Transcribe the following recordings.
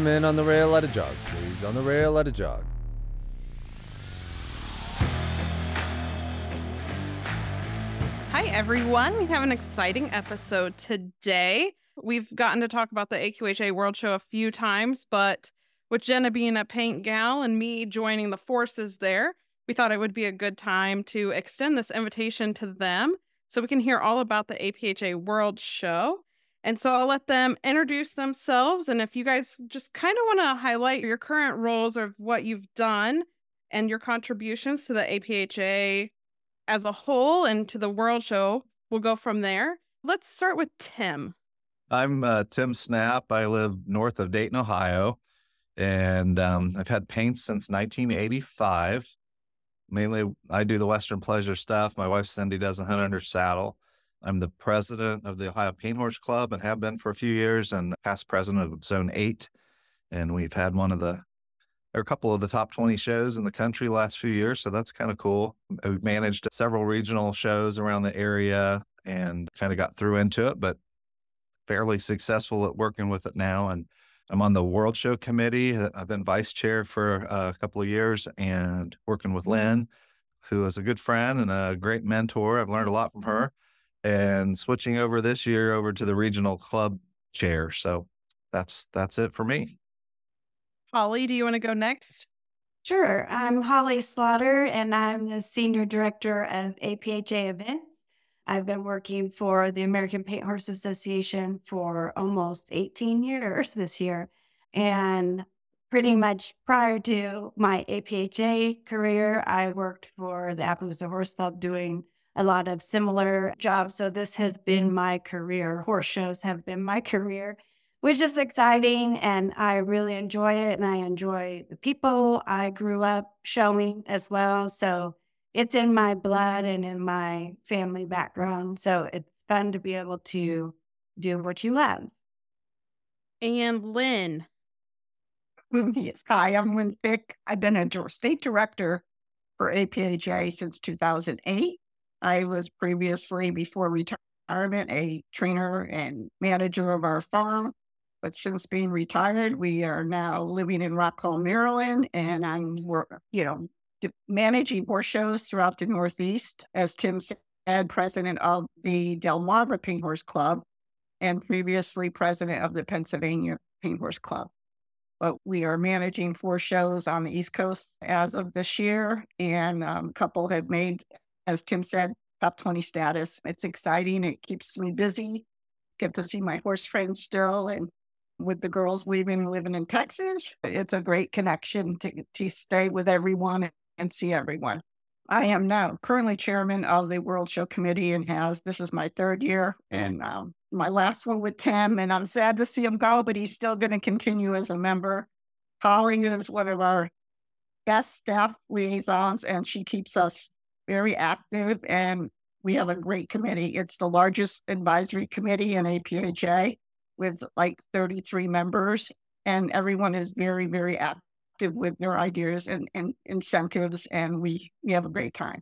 in on the rail, let it jog. Please, on the rail, let it jog. Hi, everyone. We have an exciting episode today. We've gotten to talk about the AQHA World Show a few times, but with Jenna being a paint gal and me joining the forces there, we thought it would be a good time to extend this invitation to them so we can hear all about the APHA World Show. And so I'll let them introduce themselves. And if you guys just kind of want to highlight your current roles of what you've done and your contributions to the APHA as a whole and to the World Show, we'll go from there. Let's start with Tim. I'm Tim Snap. I live north of Dayton, Ohio, and I've had paints since 1985. Mainly, I do the Western Pleasure stuff. My wife, Cindy, does a hunt under saddle. I'm the president of the Ohio Paint Horse Club and have been for a few years, and past president of Zone 8. And we've had a couple of the top 20 shows in the country last few years, so that's kind of cool. We've managed several regional shows around the area and kind of got through into it, but fairly successful at working with it now. And I'm on the World Show Committee. I've been vice chair for a couple of years and working with Lynn, who is a good friend and a great mentor. I've learned a lot from her, and switching over this year over to the regional club chair. So that's it for me. Holly, do you want to go next? Sure. I'm Holly Slaughter, and I'm the Senior Director of APHA Events. I've been working for the American Paint Horse Association for almost 18 years this year. And pretty much prior to my APHA career, I worked for the Appaloosa Horse Club doing a lot of similar jobs. So this has been my career. Horse shows have been my career, which is exciting, and I really enjoy it, and I enjoy the people I grew up showing as well. So it's in my blood and in my family background. So it's fun to be able to do what you love. And Lynn. Yes, hi, I'm Lynn Fick. I've been a state director for APHA since 2008. I was previously, before retirement, a trainer and manager of our farm. But since being retired, we are now living in Rock Hall, Maryland, and I'm, managing horse shows throughout the Northeast. As Tim said, president of the Delmarva Paint Horse Club, and previously president of the Pennsylvania Paint Horse Club. But we are managing 4 shows on the East Coast as of this year, and a couple have made, as Tim said, top 20 status. It's exciting. It keeps me busy. Get to see my horse friends still, and with the girls living in Texas, it's a great connection to stay with everyone and see everyone. I am now currently chairman of the World Show Committee, and this is my 3rd year, and my last one with Tim, and I'm sad to see him go, but he's still going to continue as a member. Holly is one of our best staff liaisons, and she keeps us very active, and we have a great committee. It's the largest advisory committee in APHA with like 33 members, and everyone is very, very active with their ideas and incentives, and we have a great time.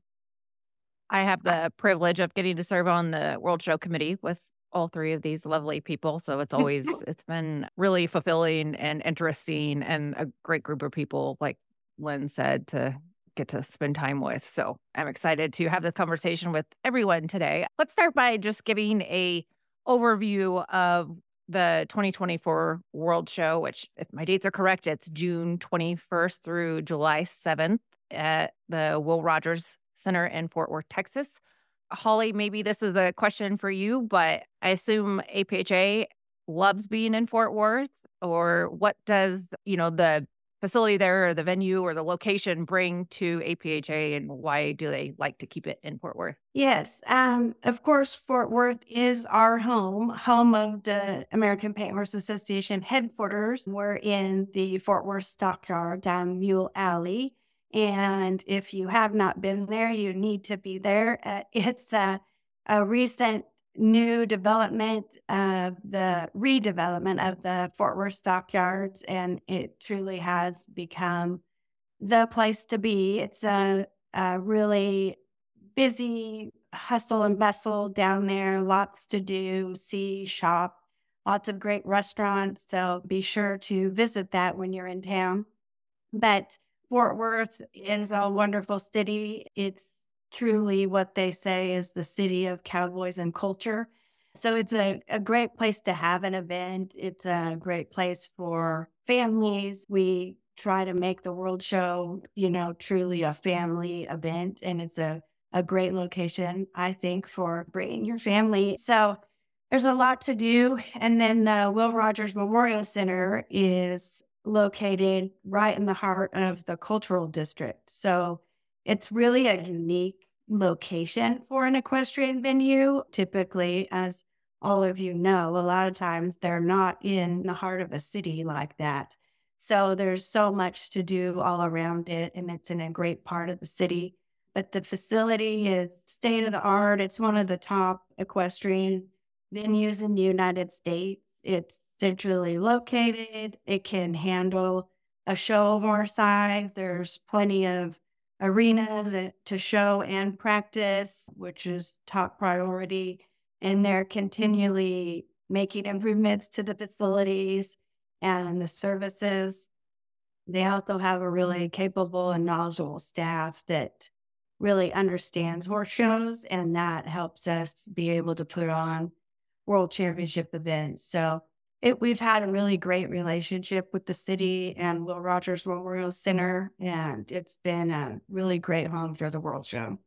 I have the privilege of getting to serve on the World Show Committee with all 3 of these lovely people. So it's been really fulfilling and interesting, and a great group of people, like Lynn said, to get to spend time with. So I'm excited to have this conversation with everyone today. Let's start by just giving a overview of the 2024 World Show, which, if my dates are correct, it's June 21st through July 7th at the Will Rogers Center in Fort Worth, Texas. Holly, maybe this is a question for you, but I assume APHA loves being in Fort Worth, or what does, the facility there or the venue or the location bring to APHA, and why do they like to keep it in Fort Worth? Yes. Of course, Fort Worth is our home of the American Paint Horse Association headquarters. We're in the Fort Worth Stockyard down Mule Alley. And if you have not been there, you need to be there. It's a recent new development of the redevelopment of the Fort Worth Stockyards, and it truly has become the place to be. It's a really busy hustle and bustle down there, lots to do, see, shop, lots of great restaurants. So be sure to visit that when you're in town. But Fort Worth is a wonderful city. It's truly what they say is the city of cowboys and culture. So it's a great place to have an event. It's a great place for families. We try to make the World Show, truly a family event. And it's a great location, I think, for bringing your family. So there's a lot to do. And then the Will Rogers Memorial Center is located right in the heart of the cultural district. So it's really a unique location for an equestrian venue. Typically, as all of you know, a lot of times they're not in the heart of a city like that. So there's so much to do all around it, and it's in a great part of the city. But the facility is state of the art. It's one of the top equestrian venues in the United States. It's centrally located. It can handle a show of our size. There's plenty of arenas to show and practice, which is top priority. And they're continually making improvements to the facilities and the services. They also have a really capable and knowledgeable staff that really understands horse shows, and that helps us be able to put on World Championship events. So we've had a really great relationship with the city and Will Rogers Memorial Center, and it's been a really great home for the World Show.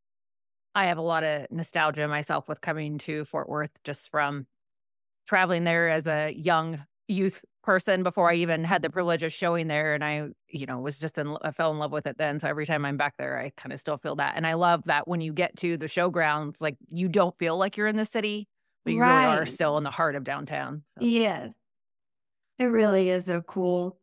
I have a lot of nostalgia myself with coming to Fort Worth, just from traveling there as a young youth person before I even had the privilege of showing there. And I, was just I fell in love with it then. So every time I'm back there, I kind of still feel that. And I love that when you get to the showgrounds, like, you don't feel like you're in the city, but you really are still in the heart of downtown. So. Yeah. It really is a cool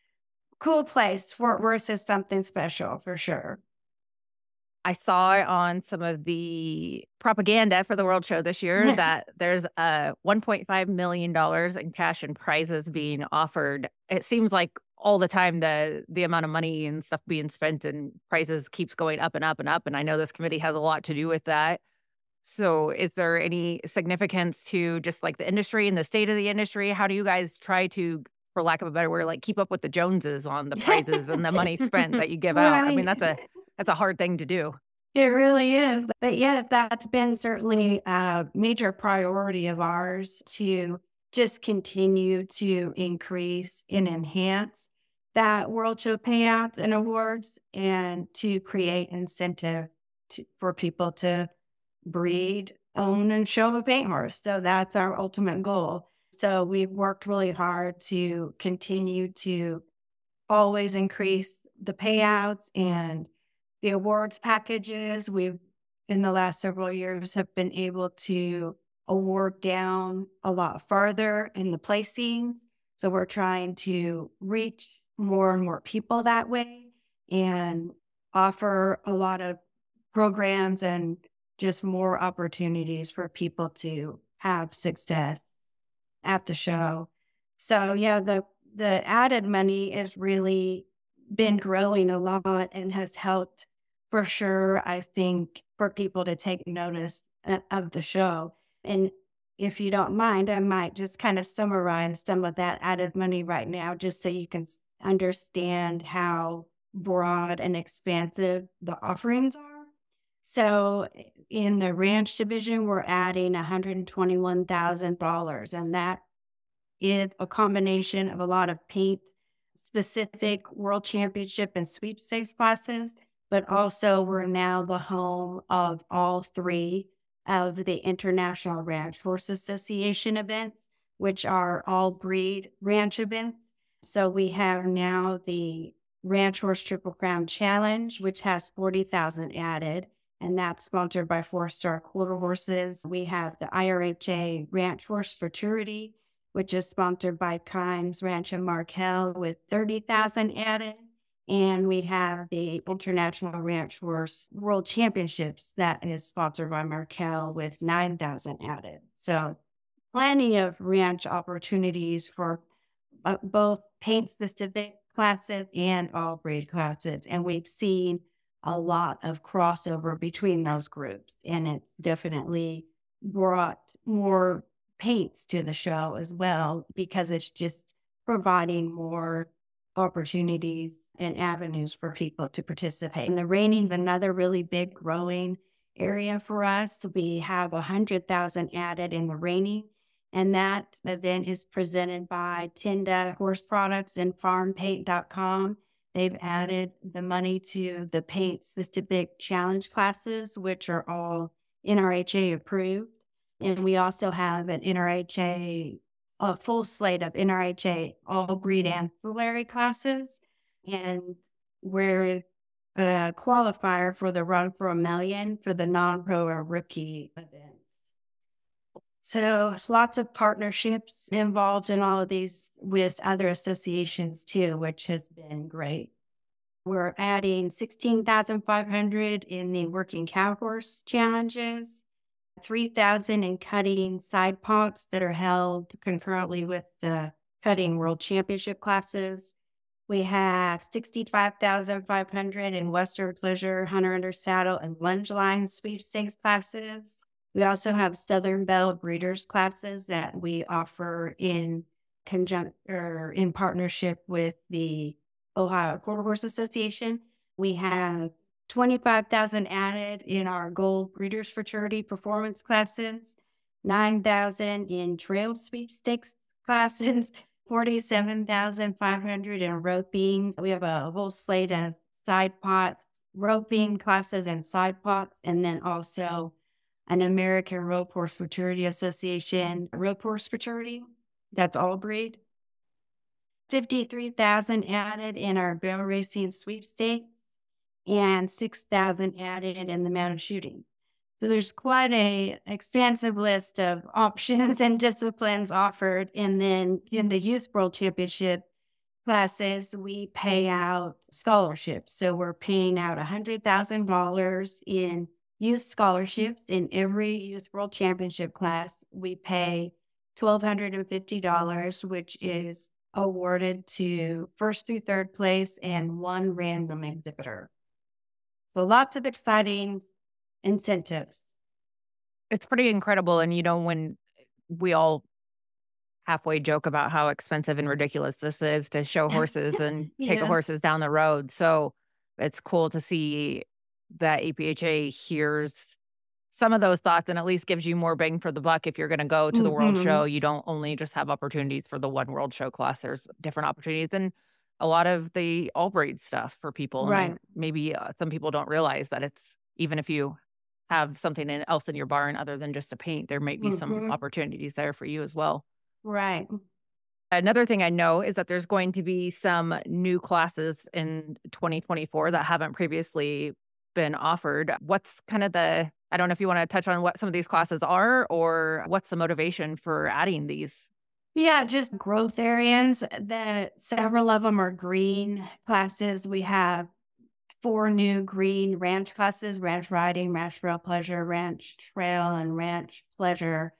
place. Fort Worth is something special for sure. I saw on some of the propaganda for the World Show this year that there's $1.5 million in cash and prizes being offered. It seems like all the time the amount of money and stuff being spent and prizes keeps going up and up and up. And I know this committee has a lot to do with that. So is there any significance to just like the industry and the state of the industry? How do you guys try to, for lack of a better word, like keep up with the Joneses on the prizes and the money spent that you give out? I mean, that's a hard thing to do. It really is. But yes, that's been certainly a major priority of ours, to just continue to increase and enhance that World Show payouts and awards, and to create incentive for people to breed, own, and show a paint horse. So that's our ultimate goal. So we've worked really hard to continue to always increase the payouts and the awards packages. We've, in the last several years, have been able to award down a lot farther in the placings. So we're trying to reach more and more people that way and offer a lot of programs and just more opportunities for people to have success at the show. So yeah, the added money has really been growing a lot and has helped for sure, I think, for people to take notice of the show. And if you don't mind, I might just kind of summarize some of that added money right now, just so you can understand how broad and expansive the offerings are. So in the ranch division, we're adding $121,000, and that is a combination of a lot of paint specific World Championship and sweepstakes classes, but also we're now the home of all three of the International Ranch Horse Association events, which are all breed ranch events. So we have now the Ranch Horse Triple Crown Challenge, which has 40,000 added, and that's sponsored by 4-Star Quarter Horses. We have the IRHA Ranch Horse Futurity, which is sponsored by Kimes Ranch and Markel, with 30,000 added. And we have the International Ranch Horse World Championships that is sponsored by Markel, with 9,000 added. So plenty of ranch opportunities for both paint-specific classes and all breed classes. And we've seen a lot of crossover between those groups. And it's definitely brought more paints to the show as well, because it's just providing more opportunities and avenues for people to participate. And the reining is another really big growing area for us. We have 100,000 added in the reining, and that event is presented by Tinda Horse Products and FarmPaint.com. They've added the money to the paint specific challenge classes, which are all NRHA approved. And we also have an NRHA, a full slate of NRHA all breed ancillary classes. And we're a qualifier for the Run for a Million for the non-pro or rookie events. So lots of partnerships involved in all of these with other associations too, which has been great. We're adding 16,500 in the working cow horse challenges, 3,000 in cutting side pots that are held concurrently with the cutting world championship classes. We have 65,500 in Western Pleasure, Hunter Under Saddle, and Lunge Line sweepstakes classes. We also have Southern Belle breeders classes that we offer in in partnership with the Ohio Quarter Horse Association. We have 25,000 added in our Gold Breeders Fraternity performance classes, 9,000 in trail sweepstakes classes, 47,500 in roping. We have a whole slate of side pot roping classes and side pots, and then also an American Rope Horse Fraternity Association rope horse fraternity. That's all breed. 53,000 added in our barrel racing sweepstakes, and 6,000 added in the mountain shooting. So there's quite a expansive list of options and disciplines offered. And then in the Youth World Championship classes, we pay out scholarships. So we're paying out $100,000 in youth scholarships in every Youth World Championship class. We pay $1,250, which is awarded to first through third place and one random exhibitor. So lots of exciting incentives. It's pretty incredible. And, when we all halfway joke about how expensive and ridiculous this is to show horses and take Yeah. horses down the road. So it's cool to see that APHA hears some of those thoughts and at least gives you more bang for the buck. If you're going to go to the World Mhm. Show, you don't only just have opportunities for the one World Show class. There's different opportunities and a lot of the all breed stuff for people. Right. And maybe some people don't realize that it's, even if you have something else in your barn other than just a paint, there might be some Mhm. opportunities there for you as well. Right. Another thing I know is that there's going to be some new classes in 2024 that haven't previously been offered. What's kind of I don't know if you want to touch on what some of these classes are or what's the motivation for adding these? Yeah, just growth areas. Several of them are green classes. We have 4 new green ranch classes: ranch riding, ranch trail pleasure, ranch trail, and ranch pleasure,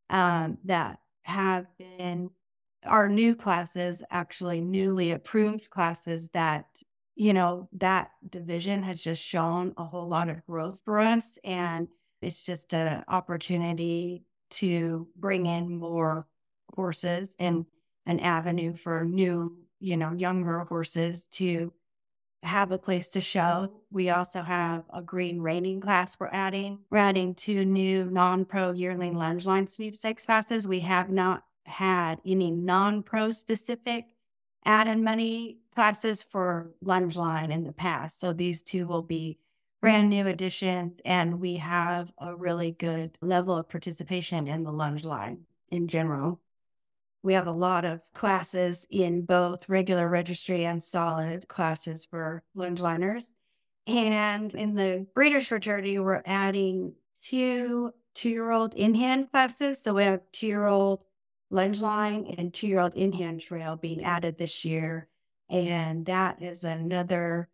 that have been our new classes, actually newly approved classes that, that division has just shown a whole lot of growth for us. And it's just an opportunity to bring in more horses and an avenue for new, younger horses to have a place to show. We also have a green reining class we're adding. We're adding 2 new non-pro yearling lunge line sweepstakes classes. We have not had any non-pro specific added money classes for lunge line in the past. So these 2 will be brand new additions, and we have a really good level of participation in the lunge line in general. We have a lot of classes in both regular registry and solid classes for lunge liners. And in the breeders fraternity, we're adding 2 two-year-old in-hand classes. So we have 2-year-old lunge line and 2-year-old in-hand trail being added this year. And that is another,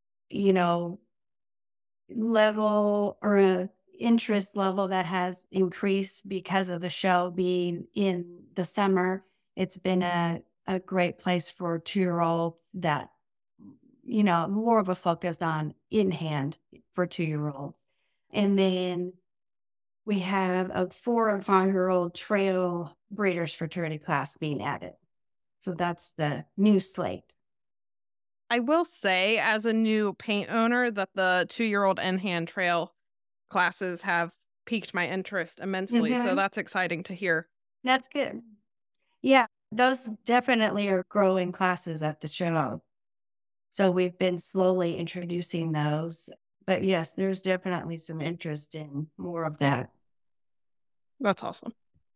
level or a interest level that has increased because of the show being in the summer. It's been a great place for 2-year-olds that, more of a focus on in hand for 2-year-olds. And then we have a 4 and 5-year-old trail breeders fraternity class being added. So that's the new slate. I will say, as a new paint owner, that the 2-year-old in-hand trail classes have piqued my interest immensely. So Mhm. that's exciting to hear. That's good. Yeah, those definitely are growing classes at the show. So we've been slowly introducing those. But yes, there's definitely some interest in more of that. That's awesome.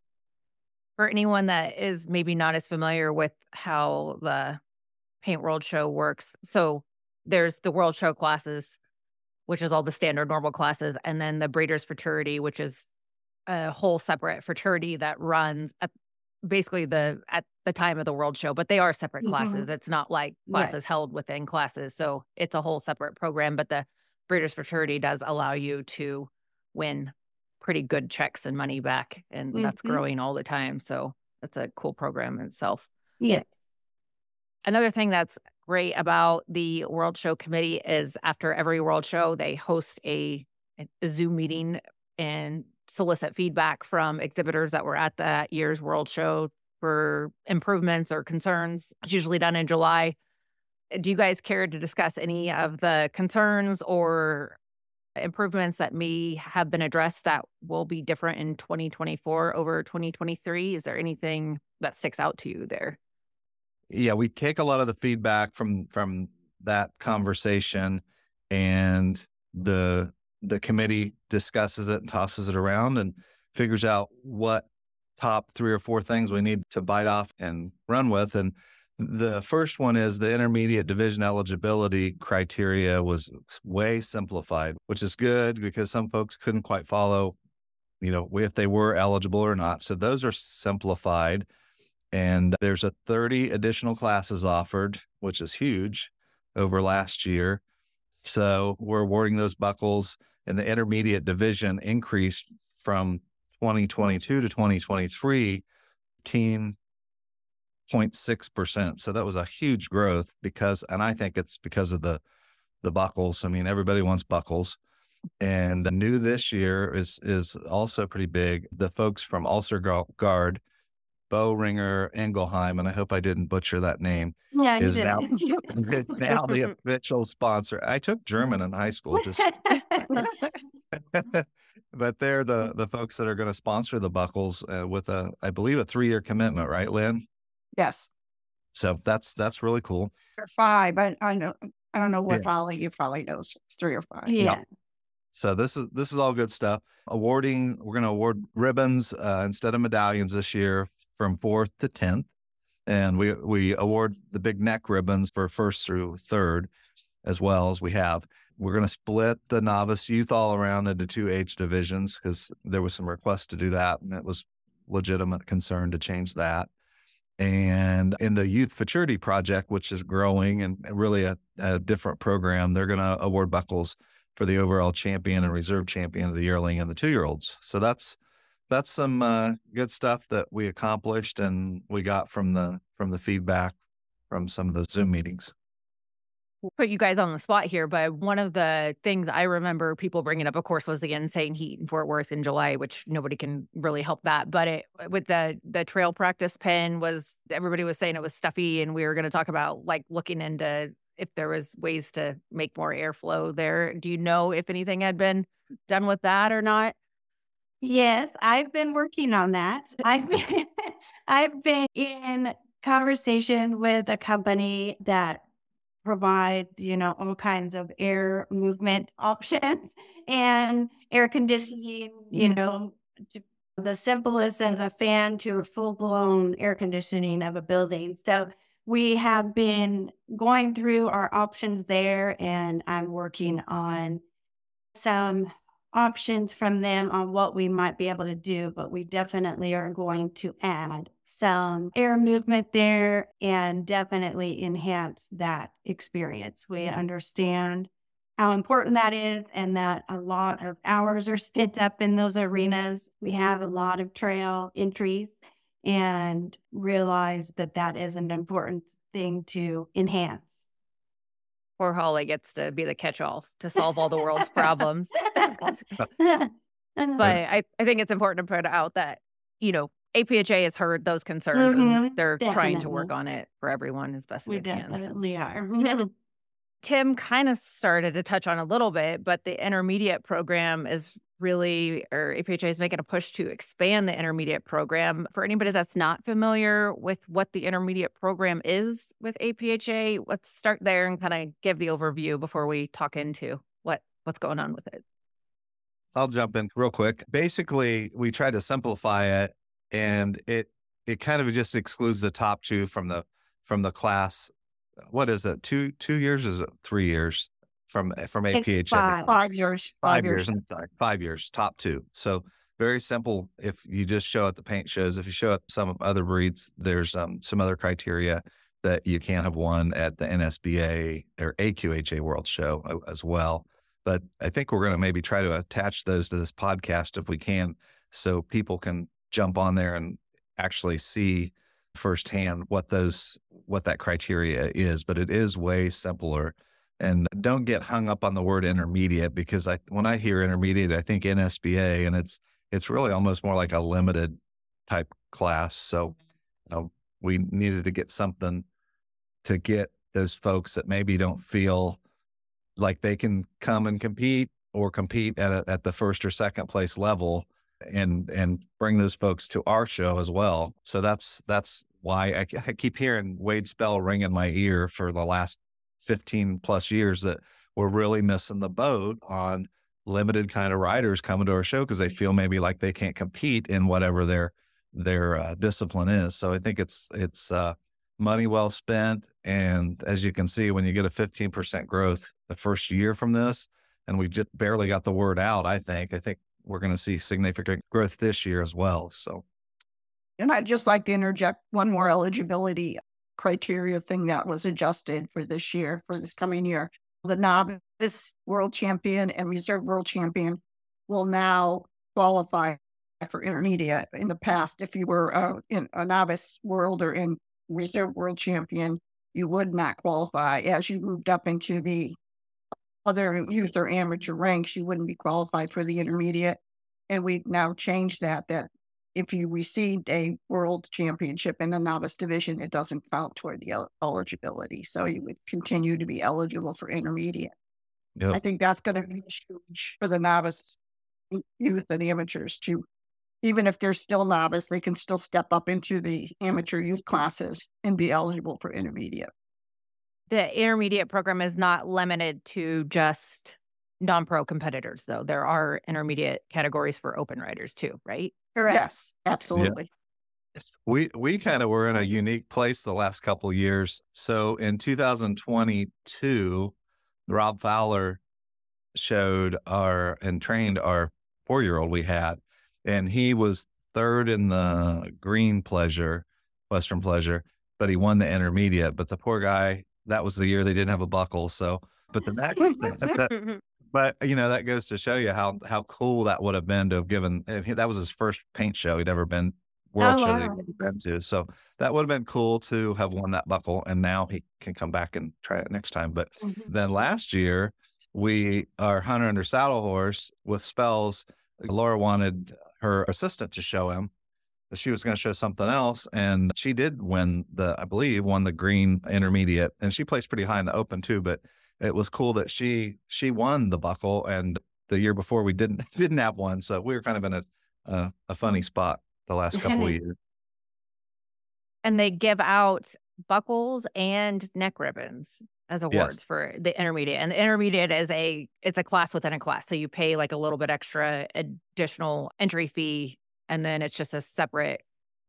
For anyone that is maybe not as familiar with how the Paint World Show works, so there's the World Show classes, which is all the standard normal classes, and then the Breeders' Fraternity, which is a whole separate fraternity that runs at basically at the time of the World Show, but they are separate classes. It's not like Right. classes held within classes, so it's a whole separate program, but the Breeders' Fraternity does allow you to win pretty good checks and money back, and that's Mhm. growing all the time, so that's a cool program in itself. Yes. Another thing that's great about the World Show Committee is after every World Show, they host a Zoom meeting and solicit feedback from exhibitors that were at that year's World Show for improvements or concerns. It's usually done in July. Do you guys care to discuss any of the concerns or improvements that may have been addressed that will be different in 2024 over 2023? Is there anything that sticks out to you there? Yeah, we take a lot of the feedback from that conversation, and the committee discusses it and tosses it around and figures out what top 3 or 4 things we need to bite off and run with. And the first one is the intermediate division eligibility criteria was way simplified, which is good because some folks couldn't quite follow, if they were eligible or not. So those are simplified. And there's 30 additional classes offered, which is huge over last year. So we're awarding those buckles, and the intermediate division increased from 2022 to 2023, 15.6%. So that was a huge growth and I think it's because of the buckles. I mean, everybody wants buckles. And new this year is also pretty big. The folks from Ulster Guard, Boehringer Ingelheim, and I hope I didn't butcher that name, Yeah, you is now did. the official sponsor. I took German in high school, but they're the folks that are going to sponsor the buckles with I believe a 3-year commitment, right, Lynn? Yes. So that's really cool. Or 5, but I don't know what Yeah. Holly, you probably knows. It's 3 or 5. Yeah. So this is all good stuff. We're going to award ribbons instead of medallions this year from 4th to 10th. And we award the big neck ribbons for 1st through 3rd as well as we have. We're going to split the novice youth all around into 2 age divisions because there was some requests to do that, and it was legitimate concern to change that. And in the Youth Futurity Project, which is growing and really a different program, they're going to award buckles for the overall champion and reserve champion of the yearling and the 2-year-olds. So that's some good stuff that we accomplished and we got from the feedback from some of the Zoom meetings. We'll put you guys on the spot here, but one of the things I remember people bringing up, of course, was the insane heat in Fort Worth in July, which nobody can really help that. But with the trail practice pen everybody was saying it was stuffy, and we were going to talk about like looking into if there was ways to make more airflow there. Do you know if anything had been done with that or not? Yes, I've been working on that. I've been in conversation with a company that provides, all kinds of air movement options and air conditioning, to the simplest of a fan to a full-blown air conditioning of a building. So we have been going through our options there, and I'm working on some options from them on what we might be able to do, but we definitely are going to add some air movement there and definitely enhance that experience. We understand how important that is and that a lot of hours are spent up in those arenas. We have a lot of trail entries and realize that that is an important thing to enhance. Poor Holly gets to be the catch-all to solve all the world's problems. But I think it's important to put out that, APHA has heard those concerns and they're trying to work on it for everyone as best We they can. definitely are. Tim kind of started to touch on a little bit, but the intermediate program is APHA is making a push to expand the intermediate program. For anybody that's not familiar with what the intermediate program is with APHA, let's start there and kind of give the overview before we talk into what's going on with it. I'll jump in real quick. Basically, we tried to simplify it, and it kind of just excludes the top two from the class. What is it? 2 years? Is it 3 years from APHA? 5 years. 5 years. I'm sorry, 5 years. Top two. So very simple. If you just show at the paint shows, if you show at some other breeds, there's some other criteria that you can't have won at the NSBA or AQHA World Show as well. But I think we're going to maybe try to attach those to this podcast if we can, so people can jump on there and actually see firsthand what that criteria is. But it is way simpler. And don't get hung up on the word intermediate, because when I hear intermediate, I think NSBA, and it's really almost more like a limited type class. So we needed to get something to get those folks that maybe don't feel like they can come and compete at the first or second place level, and bring those folks to our show as well. So that's why I keep hearing Wade's bell ring in my ear for the last 15 plus years, that we're really missing the boat on limited kind of riders coming to our show because they feel maybe like they can't compete in whatever their discipline is. So I think it's money well spent. And as you can see, when you get a 15% growth the first year from this, and we just barely got the word out, I think we're going to see significant growth this year as well. So, and I'd just like to interject one more eligibility criteria thing that was adjusted for this coming year. The novice world champion and reserve world champion will now qualify for intermediate. In the past, if you were in a novice world or in reserve world champion, you would not qualify. As you moved up into the other youth or amateur ranks, you wouldn't be qualified for the intermediate. And we've now changed that if you received a world championship in the novice division, it doesn't count toward the eligibility. So you would continue to be eligible for intermediate. Yep. I think that's going to be huge for the novice youth and amateurs too. Even if they're still novice, they can still step up into the amateur youth classes and be eligible for intermediate. The intermediate program is not limited to just non-pro competitors, though. There are intermediate categories for open riders too, right? Correct. Yes, absolutely. Yeah. We kind of were in a unique place the last couple of years. So in 2022, Rob Fowler trained our 4-year-old we had. And he was third in the green pleasure, Western Pleasure, but he won the intermediate. But the poor guy, that was the year they didn't have a buckle. So, but the next, but that goes to show you how cool that would have been to have given. That was his first paint show he'd ever been, world show that he'd been to. So that would have been cool to have won that buckle. And now he can come back and try it next time. But then last year, our hunter under saddle horse with Spells, Laura wanted her assistant to show him that she was going to show something else. And she did won the green intermediate, and she placed pretty high in the open too, but it was cool that she won the buckle. And the year before we didn't have one. So we were kind of in a funny spot the last couple of years. And they give out buckles and neck ribbons as awards for the intermediate. And the intermediate it's a class within a class. So you pay like a little bit extra additional entry fee, and then it's just a separate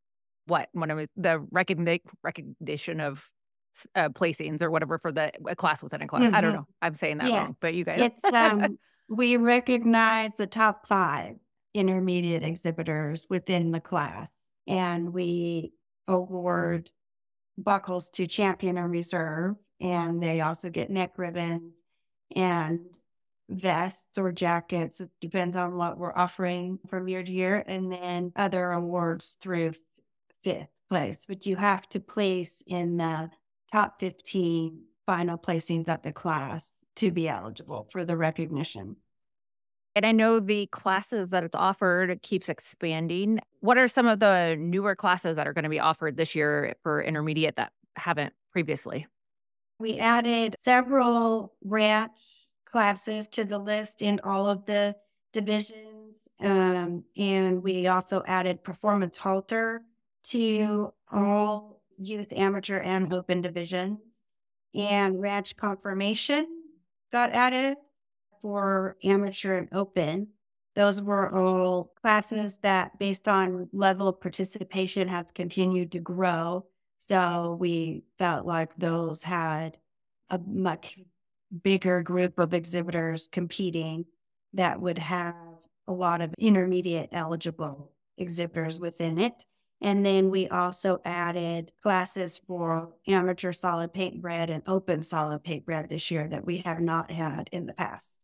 the recognition of placings or whatever for a class within a class. I don't know. I'm saying that wrong, but you guys. It's we recognize the top 5 intermediate exhibitors within the class, and we award buckles to champion and reserve, and they also get neck ribbons and vests or jackets. It depends on what we're offering from year to year, and then other awards through 5th place. But you have to place in the top 15 final placings of the class to be eligible for the recognition. And I know the classes that it's offered keeps expanding. What are some of the newer classes that are going to be offered this year for intermediate that haven't previously? We added several ranch classes to the list in all of the divisions. And we also added performance halter to all youth, amateur, and open divisions. And ranch confirmation got added for amateur and open. Those were all classes that, based on level of participation, have continued to grow. So we felt like those had a much bigger group of exhibitors competing that would have a lot of intermediate eligible exhibitors within it. And then we also added classes for amateur solid paint bread and open solid paint bread this year that we have not had in the past.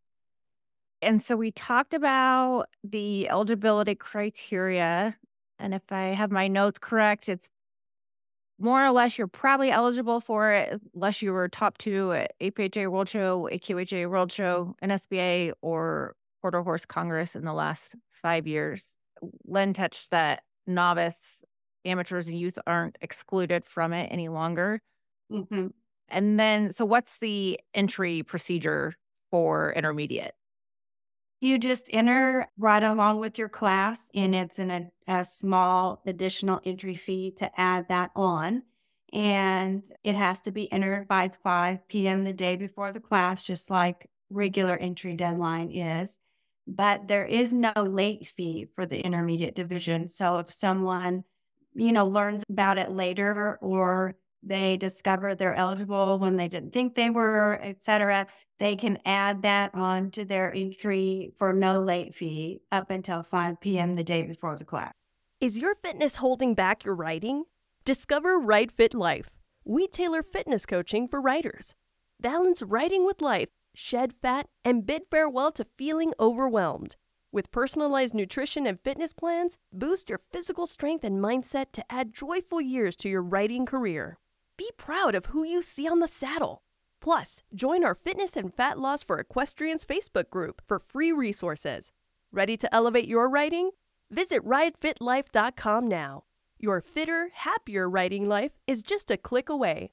And so we talked about the eligibility criteria. And if I have my notes correct, it's more or less you're probably eligible for it unless you were top 2 at APHA World Show, AQHA World Show, NSBA, or Quarter Horse Congress in the last 5 years. Len touched that novice, amateurs, and youth aren't excluded from it any longer. Mm-hmm. And then, so what's the entry procedure for intermediate? You just enter right along with your class, and it's a small additional entry fee to add that on. And it has to be entered by 5 p.m. the day before the class, just like regular entry deadline is. But there is no late fee for the intermediate division. So if someone, learns about it later, or they discover they're eligible when they didn't think they were, etc., they can add that on to their entry for no late fee up until 5 p.m. the day before the class. Is your fitness holding back your riding? Discover Ride Fit Life. We tailor fitness coaching for riders. Balance riding with life, shed fat, and bid farewell to feeling overwhelmed. With personalized nutrition and fitness plans, boost your physical strength and mindset to add joyful years to your riding career. Be proud of who you see on the saddle. Plus, join our Fitness and Fat Loss for Equestrians Facebook group for free resources. Ready to elevate your riding? Visit ridefitlife.com now. Your fitter, happier riding life is just a click away.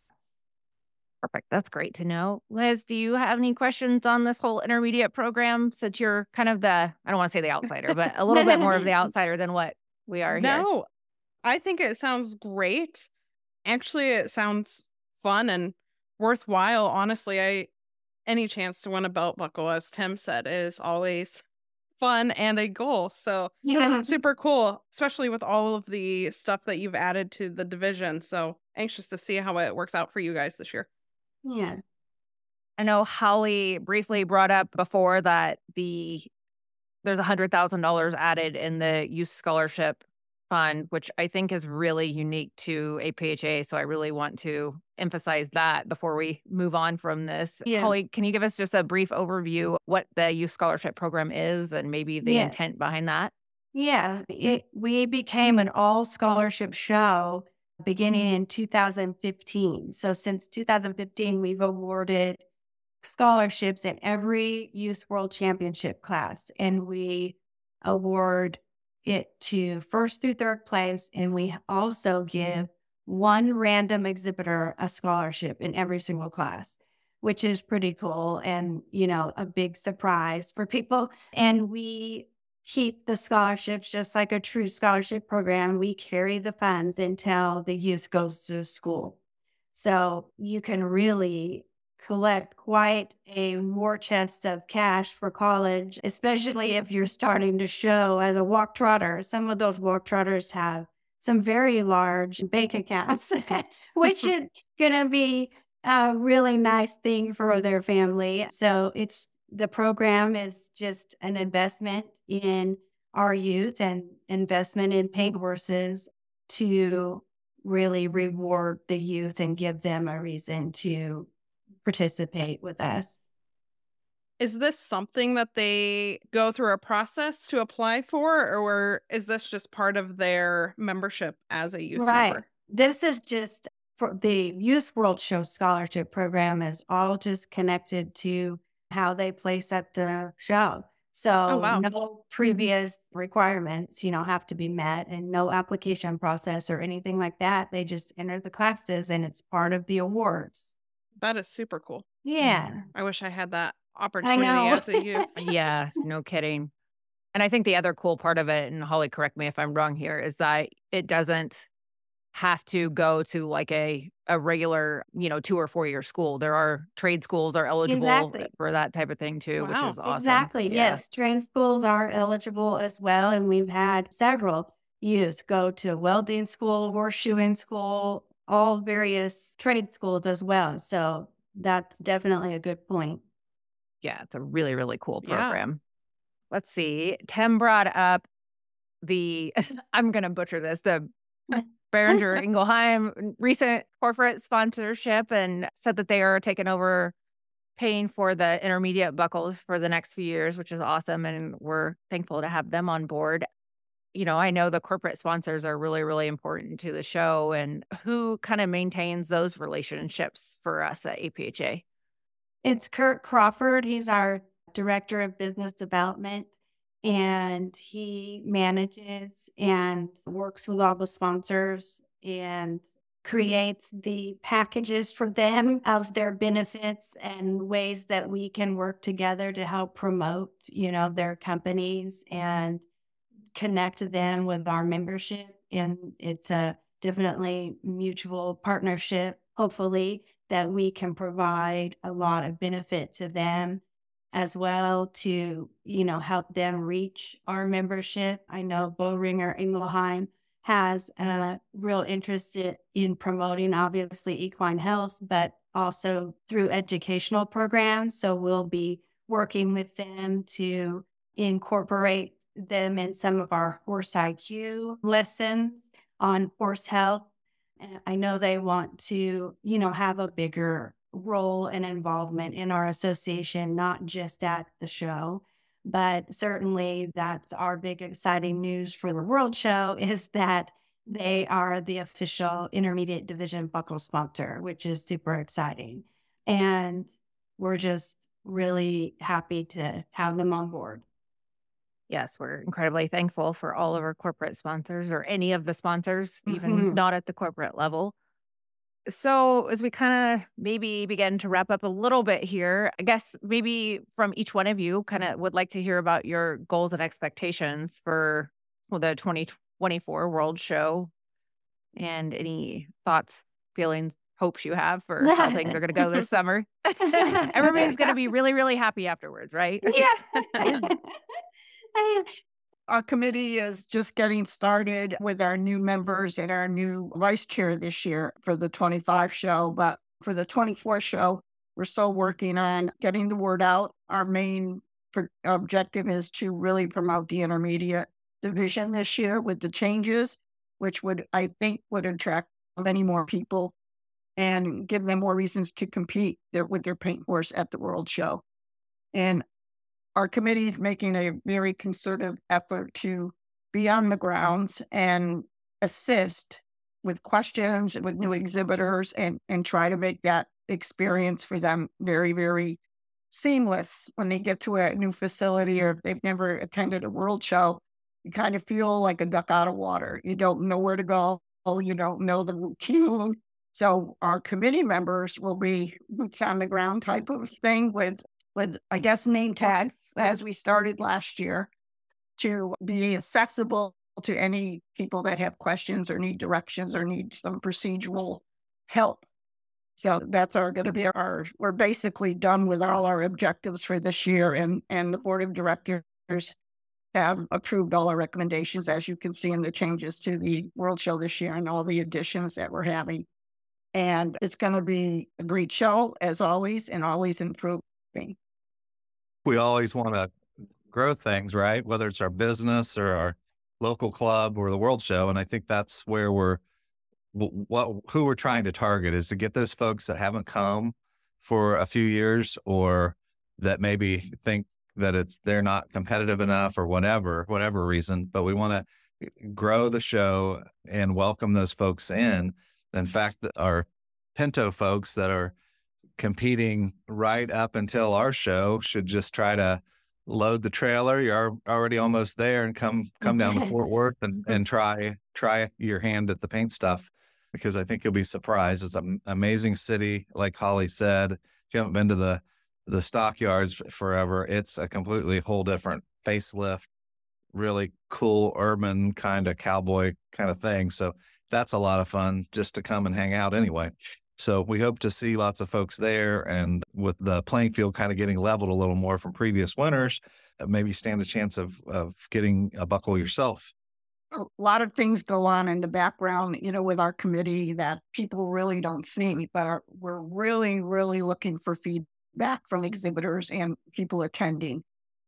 Perfect. That's great to know. Liz, do you have any questions on this whole intermediate program, since you're kind of I don't want to say the outsider, but a little bit more of the outsider than what we are here? No, I think it sounds great. Actually, it sounds fun and worthwhile. Honestly, any chance to win a belt buckle, as Tim said, is always fun and a goal. So Yeah. super cool, especially with all of the stuff that you've added to the division. So anxious to see how it works out for you guys this year. Yeah. I know Holly briefly brought up before that there's $100,000 added in the youth scholarship fund, which I think is really unique to APHA. So I really want to emphasize that before we move on from this. Yeah. Holly, can you give us just a brief overview what the youth scholarship program is and maybe the Yeah. intent behind that? Yeah, we became an all scholarship show beginning in 2015. So since 2015, we've awarded scholarships in every Youth World Championship class, and we award it to first through third place. And we also give one random exhibitor a scholarship in every single class, which is pretty cool and, a big surprise for people. And we keep the scholarships just like a true scholarship program. We carry the funds until the youth goes to school. So you can really collect quite a war chest of cash for college, especially if you're starting to show as a walk trotter. Some of those walk trotters have some very large bank accounts, which is going to be a really nice thing for their family. So the program is just an investment in our youth and investment in paint horses to really reward the youth and give them a reason to participate with us. Is this something that they go through a process to apply for, or is this just part of their membership as a youth member? This is just for the Youth World Show Scholarship Program is all just connected to how they place at the show. So wow. no previous requirements, have to be met, and no application process or anything like that. They just enter the classes and it's part of the awards. That is super cool. Yeah. I wish I had that I opportunity know. as a youth. Yeah, no kidding. And I think the other cool part of it, and Holly, correct me if I'm wrong here, is that it doesn't have to go to like a regular, 2 or 4 year school. There are trade schools are eligible Exactly. for that type of thing too, which Wow. is awesome. Exactly. Yeah. Yes. Trade schools are eligible as well. And we've had several youth go to welding school, horseshoeing school, all various trade schools as well. So that's definitely a good point. Yeah, it's a really, really cool Yeah. program. Let's see. Tim brought up I'm going to butcher this, the Behringer Ingelheim recent corporate sponsorship, and said that they are taking over paying for the intermediate buckles for the next few years, which is awesome. And we're thankful to have them on board. I know the corporate sponsors are really, really important to the show. And who kind of maintains those relationships for us at APHA? It's Kurt Crawford. He's our director of business development, and he manages and works with all the sponsors and creates the packages for them of their benefits and ways that we can work together to help promote, their companies and connect them with our membership. And it's a definitely mutual partnership, hopefully, that we can provide a lot of benefit to them as well to, help them reach our membership. I know Behringer Ingelheim has a real interest in promoting, obviously, equine health, but also through educational programs. So we'll be working with them to incorporate them in some of our horse IQ lessons on horse health. I know they want to, have a bigger role and involvement in our association, not just at the show. But certainly that's our big exciting news for the World Show is that they are the official intermediate division buckle sponsor, which is super exciting. And we're just really happy to have them on board. Yes, we're incredibly thankful for all of our corporate sponsors or any of the sponsors, even not at the corporate level. So as we kind of maybe begin to wrap up a little bit here, I guess maybe from each one of you kind of would like to hear about your goals and expectations for the 2024 World Show and any thoughts, feelings, hopes you have for how things are going to go this summer. Everybody's going to be really, really happy afterwards, right? Yeah. Our committee is just getting started with our new members and our new vice chair this year for the 25 show. But for the 24 show, we're still working on getting the word out. Our main objective is to really promote the intermediate division this year with the changes, which I think would attract many more people and give them more reasons to compete with their paint horse at the World Show. And our committee is making a very concerted effort to be on the grounds and assist with questions with new exhibitors and try to make that experience for them very, very seamless when they get to a new facility or if they've never attended a World Show. You kind of feel like a duck out of water. You don't know where to go. You don't know the routine. So our committee members will be boots on the ground type of thing with I guess, name tags as we started last year to be accessible to any people that have questions or need directions or need some procedural help. So that's going to be we're basically done with all our objectives for this year. And the board of directors have approved all our recommendations, as you can see in the changes to the World Show this year and all the additions that we're having. And it's going to be a great show, as always, and always improving. We always want to grow things, right? Whether it's our business or our local club or the World Show. And I think that's where who we're trying to target is to get those folks that haven't come for a few years or that maybe think that they're not competitive enough or whatever reason, but we want to grow the show and welcome those folks in. In fact, our Pinto folks that are competing right up until our show should just try to load the trailer. You're already almost there, and come down to Fort Worth and try your hand at the paint stuff, because I think you'll be surprised. It's an amazing city, like Holly said. If you haven't been to the stockyards forever, it's a completely whole different facelift, really cool urban kind of cowboy kind of thing. So that's a lot of fun just to come and hang out anyway. So we hope to see lots of folks there, and with the playing field kind of getting leveled a little more from previous winners, maybe stand a chance of getting a buckle yourself. A lot of things go on in the background, with our committee that people really don't see, but we're really, really looking for feedback from exhibitors and people attending.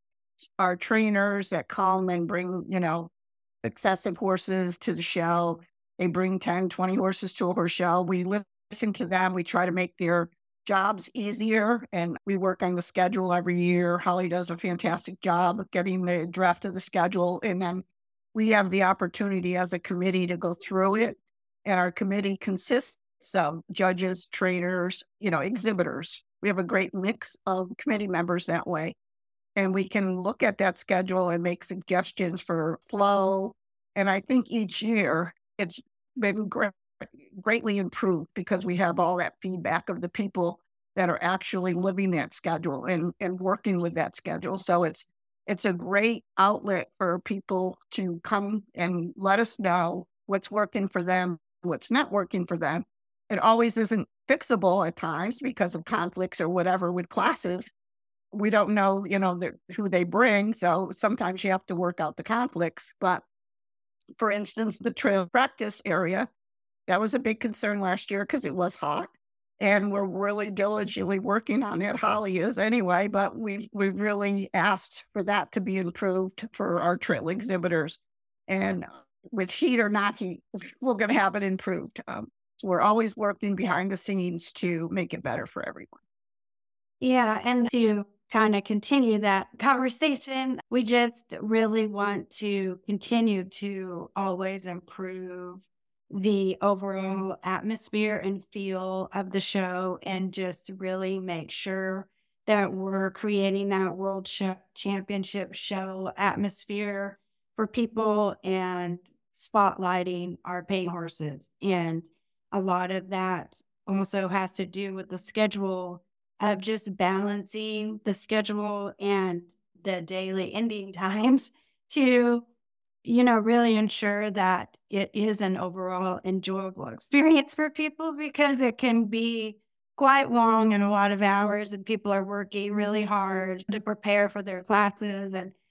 Our trainers that come and bring, excessive horses to the show, they bring 10, 20 horses to our show. We listen to them. We try to make their jobs easier, and we work on the schedule every year. Holly does a fantastic job of getting the draft of the schedule, and then we have the opportunity as a committee to go through it. And our committee consists of judges, trainers, exhibitors. We have a great mix of committee members that way. And we can look at that schedule and make suggestions for flow. And I think each year it's been greatly improved because we have all that feedback of the people that are actually living that schedule and working with that schedule. So it's a great outlet for people to come and let us know what's working for them, what's not working for them. It always isn't fixable at times because of conflicts or whatever with classes. We don't know, who they bring. So sometimes you have to work out the conflicts. But for instance, the trail practice area, that was a big concern last year because it was hot. And we're really diligently working on it. Holly is anyway, but we've really asked for that to be improved for our trail exhibitors. And with heat or not heat, we're going to have it improved. So we're always working behind the scenes to make it better for everyone. Yeah, and to kind of continue that conversation, we just really want to continue to always improve the overall atmosphere and feel of the show, and just really make sure that we're creating that World Championship show atmosphere for people and spotlighting our paint horses. And a lot of that also has to do with the schedule of just balancing the schedule and the daily ending times to, really ensure that it is an overall enjoyable experience for people, because it can be quite long and a lot of hours, and people are working really hard to prepare for their classes.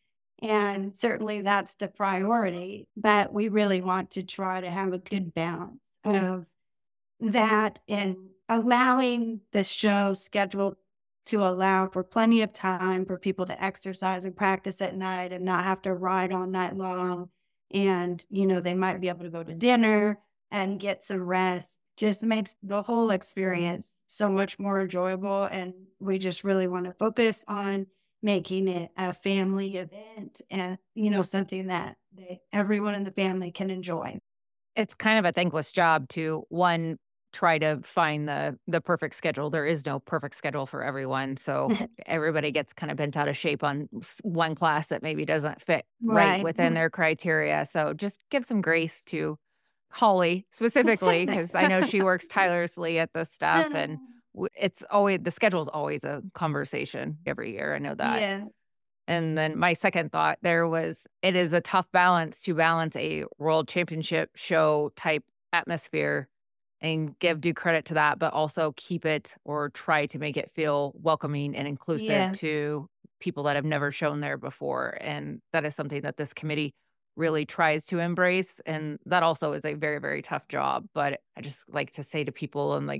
And certainly that's the priority, but we really want to try to have a good balance of that and allowing the show schedule to allow for plenty of time for people to exercise and practice at night and not have to ride all night long. And, they might be able to go to dinner and get some rest. Just makes the whole experience so much more enjoyable. And we just really want to focus on making it a family event and, something that everyone in the family can enjoy. It's kind of a thankless job to, one, try to find the perfect schedule. There is no perfect schedule for everyone. So everybody gets kind of bent out of shape on one class that maybe doesn't fit right within their criteria. So just give some grace to Holly specifically, because I know she works tirelessly at this stuff, and it's always, the schedule is always a conversation every year. I know that. Yeah. And then my second thought there was, it is a tough balance to balance a World Championship show type atmosphere and give due credit to that, but also keep it, or try to make it feel welcoming and inclusive to people that have never shown there before. And that is something that this committee really tries to embrace. And that also is a very, very tough job. But I just like to say to people, and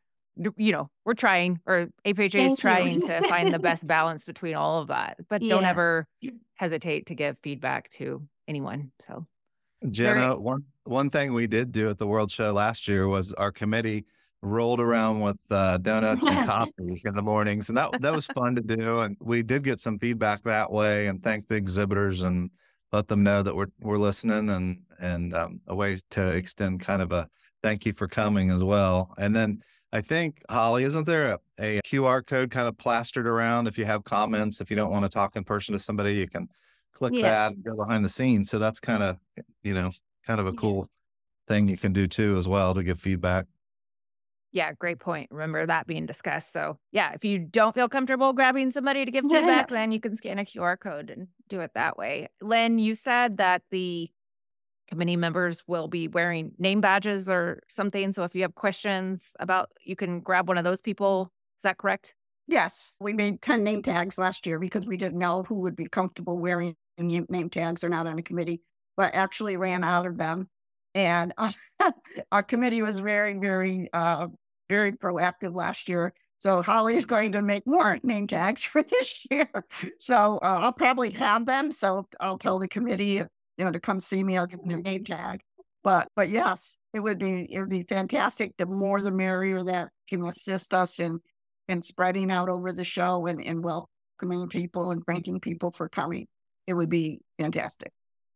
we're trying, or APHA is trying to find the best balance between all of that. But don't ever hesitate to give feedback to anyone. So, Jenna, one thing we did do at the World Show last year was our committee rolled around with donuts and coffee in the mornings, and that was fun to do. And we did get some feedback that way, and thank the exhibitors and let them know that we're listening, and a way to extend kind of a thank you for coming as well. And then I think, Holly, isn't there a QR code kind of plastered around if you have comments, if you don't want to talk in person to somebody, you can click Yeah. that and go behind the scenes. So that's kind of, kind of a Yeah. cool thing you can do too as well to give feedback. Yeah, great point. Remember that being discussed. So, yeah, if you don't feel comfortable grabbing somebody to give feedback, then you can scan a QR code and do it that way. Lynn, you said that the committee members will be wearing name badges or something. So if you have questions about, you can grab one of those people. Is that correct? Yes, we made 10 name tags last year because we didn't know who would be comfortable wearing name tags or not on the committee, but actually ran out of them. And our committee was very, very, very proactive last year. So Holly is going to make more name tags for this year. So I'll probably have them. So I'll tell the committee, to come see me. I'll give them their name tag. But yes, it would be fantastic. The more the merrier that can assist us in spreading out over the show and welcoming people and thanking people for coming. It would be fantastic.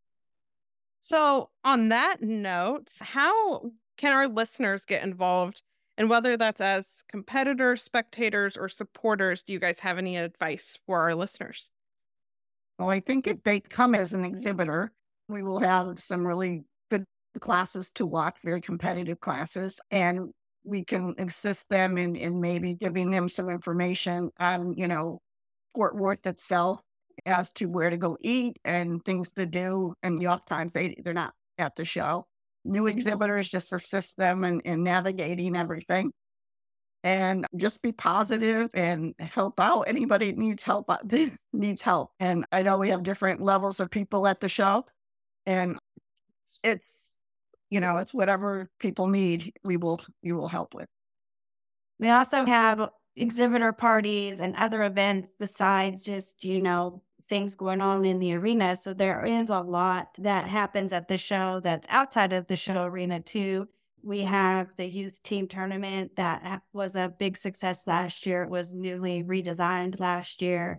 So, on that note, how can our listeners get involved? And whether that's as competitors, spectators, or supporters, do you guys have any advice for our listeners? Well, I think if they come as an exhibitor, we will have some really good classes to watch, very competitive classes, and we can assist them in maybe giving them some information on, Fort Worth itself as to where to go eat and things to do. And the off times they're not at the show. New exhibitors just assist them in navigating everything. And just be positive and help out anybody that needs help. And I know we have different levels of people at the show, and it's whatever people need, we will help with. We also have exhibitor parties and other events besides just, things going on in the arena. So there is a lot that happens at the show that's outside of the show arena too. We have the youth team tournament that was a big success last year. It was newly redesigned last year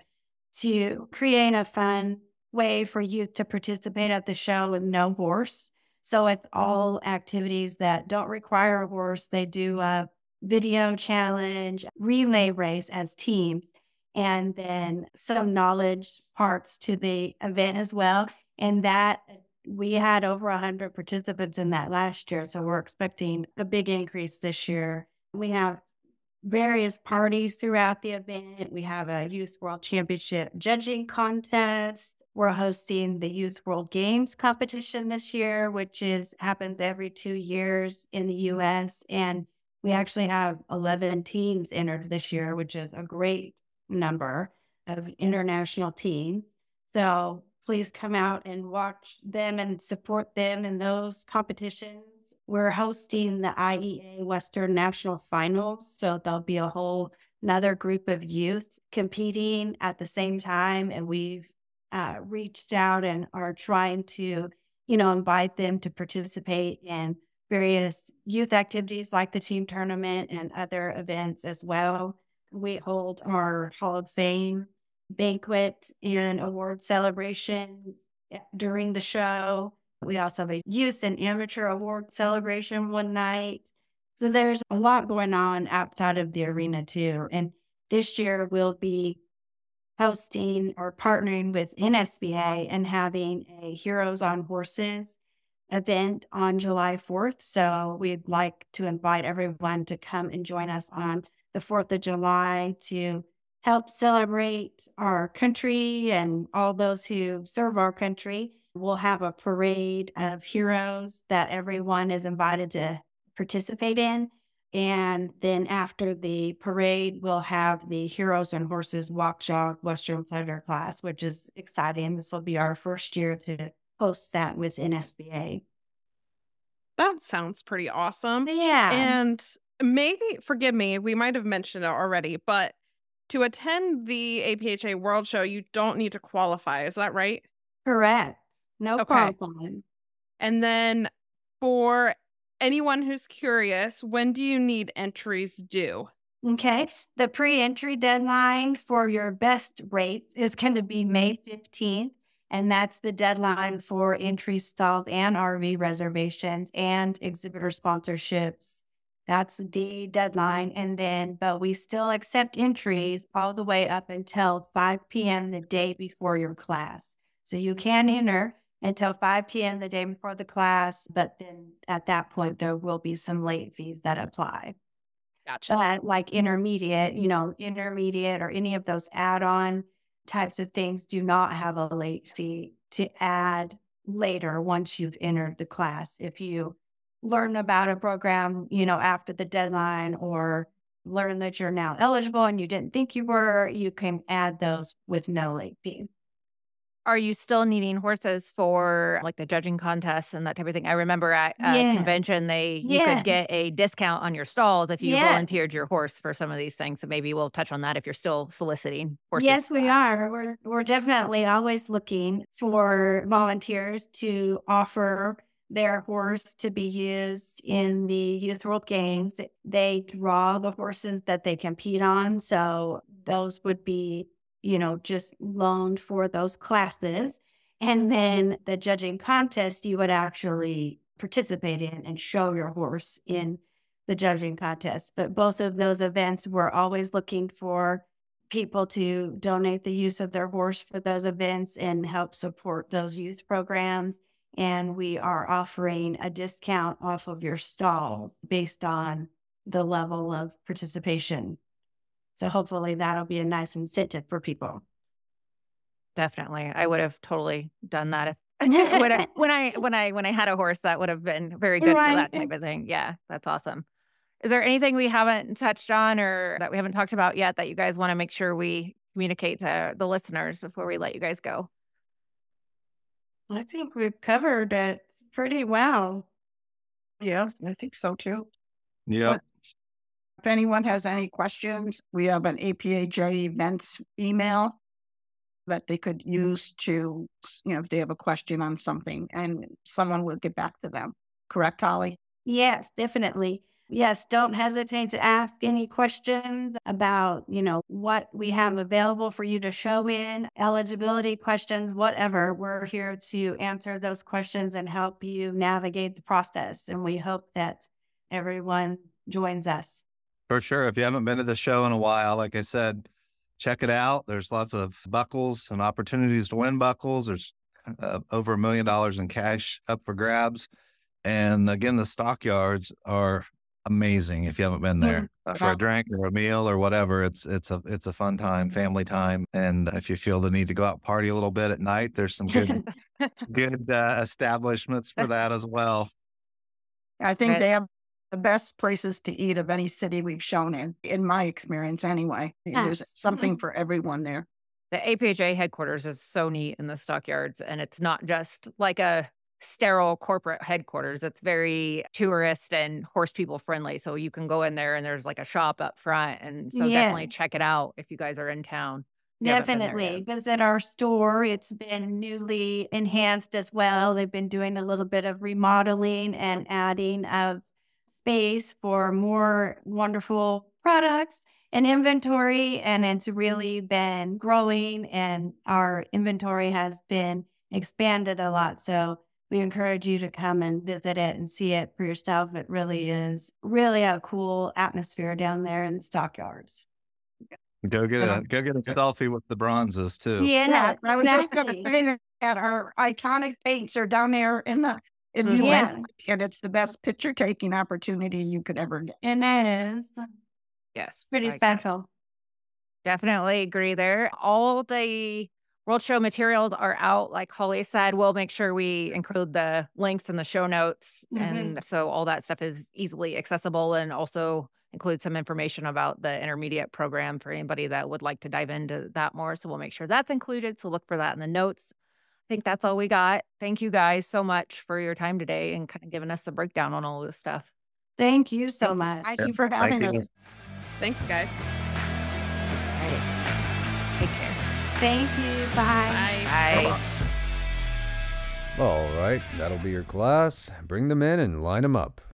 to create a fun way for youth to participate at the show with no horse. So it's all activities that don't require a horse. They do a video challenge, relay race as teams, and then some knowledge parts to the event as well. And that we had over 100 participants in that last year. So we're expecting a big increase this year. We have various parties throughout the event. We have a Youth World Championship judging contest. We're hosting the Youth World Games competition this year, which happens every 2 years in the U.S. And we actually have 11 teams entered this year, which is a great number of international teams. So please come out and watch them and support them in those competitions. We're hosting the IEA Western National Finals. So there'll be another group of youth competing at the same time. And we've reached out and are trying to, invite them to participate in various youth activities like the team tournament and other events as well. We hold our Hall of Fame banquet and award celebration during the show. We also have a youth and amateur award celebration one night. So there's a lot going on outside of the arena too. And this year we'll be hosting or partnering with NSBA and having a Heroes on Horses event on July 4th. So we'd like to invite everyone to come and join us on the 4th of July to help celebrate our country and all those who serve our country. We'll have a parade of heroes that everyone is invited to participate in. And then after the parade, we'll have the Heroes and Horses Walk Jog Western Pleasure class, which is exciting. This will be our first year to host that with NSBA. That sounds pretty awesome. Yeah. And maybe, forgive me, we might have mentioned it already, but to attend the APHA World Show, you don't need to qualify. Is that right? Correct. No Okay. problem. And then for anyone who's curious, when do you need entries due? Okay. The pre-entry deadline for your best rates is going to be May 15th. And that's the deadline for entry stalls and RV reservations and exhibitor sponsorships That's the deadline. And then, but we still accept entries all the way up until 5 p.m. the day before your class. So you can enter until 5 p.m. the day before the class, but then at that point, there will be some late fees that apply. Gotcha. But like intermediate or any of those add-on types of things do not have a late fee to add later once you've entered the class. If you learn about a program, after the deadline, or learn that you're now eligible and you didn't think you were, you can add those with no late fee. Are you still needing horses for like the judging contests and that type of thing? I remember at a Yes. convention, you could get a discount on your stalls if you Yes. volunteered your horse for some of these things. So maybe we'll touch on that if you're still soliciting horses. Yes, for we that. are. We're definitely always looking for volunteers to offer their horse to be used in the Youth World Games. They draw the horses that they compete on. So those would be, just loaned for those classes. And then the judging contest, you would actually participate in and show your horse in the judging contest. But both of those events, we're always looking for people to donate the use of their horse for those events and help support those youth programs. And we are offering a discount off of your stalls based on the level of participation. So hopefully that'll be a nice incentive for people. Definitely. I would have totally done that if when I had a horse. That would have been very good for that type of thing. Yeah, that's awesome. Is there anything we haven't touched on or that we haven't talked about yet that you guys want to make sure we communicate to the listeners before we let you guys go? I think we've covered it pretty well. Yeah, I think so too. Yep. If anyone has any questions, we have an APHA events email that they could use to, if they have a question on something, and someone will get back to them. Correct, Holly? Yes, definitely. Yes, don't hesitate to ask any questions about, what we have available for you to show in, eligibility questions, whatever. We're here to answer those questions and help you navigate the process. And we hope that everyone joins us. For sure. If you haven't been to the show in a while, like I said, check it out. There's lots of buckles and opportunities to win buckles. There's over $1 million in cash up for grabs. And again, the stockyards are amazing. If you haven't been there for a drink or a meal or whatever, it's a fun time, family time. And if you feel the need to go out and party a little bit at night, there's some good establishments for that as well. I think they have the best places to eat of any city we've shown in my experience anyway. Yes. There's something for everyone there. The APHA headquarters is so neat in the stockyards, and it's not just like a sterile corporate headquarters. It's very tourist and horse people friendly. So you can go in there and there's like a shop up front. And so definitely check it out if you guys are in town. Definitely visit our store. It's been newly enhanced as well. They've been doing a little bit of remodeling and adding of space for more wonderful products and inventory. And it's really been growing, and our inventory has been expanded a lot. So we encourage you to come and visit it and see it for yourself. It really is a cool atmosphere down there in the stockyards. Go get a selfie with the bronzes too. Yeah, I was just going to say that our iconic paints are down there in the and it's the best picture taking opportunity you could ever get. And it is. Yes, It's pretty special. Definitely agree there. All the World Show materials are out. Like Holly said, we'll make sure we include the links in the show notes. And so all that stuff is easily accessible, and also include some information about the intermediate program for anybody that would like to dive into that more. So we'll make sure that's included. So look for that in the notes. I think that's all we got. Thank you guys so much for your time today and kind of giving us the breakdown on all this stuff. Thank you so much. Thank you for having us. Thanks, guys. All right. Take care. Thank you. Bye. Bye. All right, that'll be your class. Bring them in and line them up.